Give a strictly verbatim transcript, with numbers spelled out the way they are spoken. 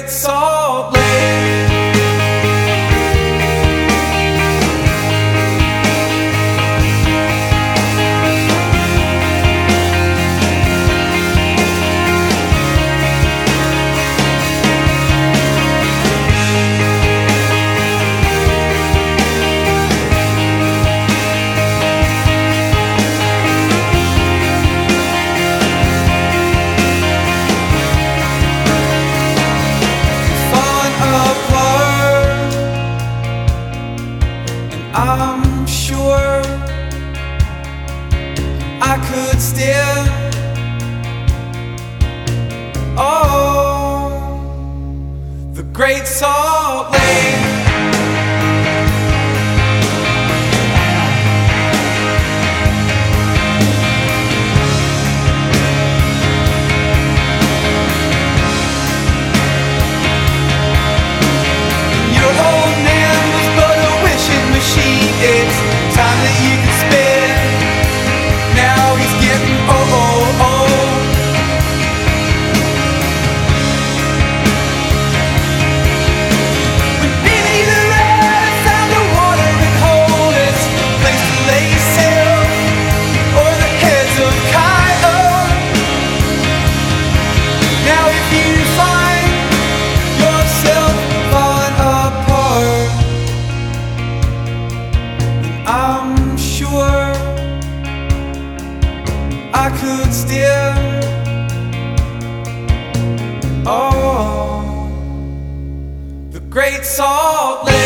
Great Salt Lake. I'm sure I could still, oh, the Great Salt Lake. It's time that you can spend. Now he's getting old, old. When Benny the Rat found a watering hole, it's a place to lay sail, or the heads of coyote. Now if you find yourself falling apart, I'm sure I could still, oh, the Great Salt Lake.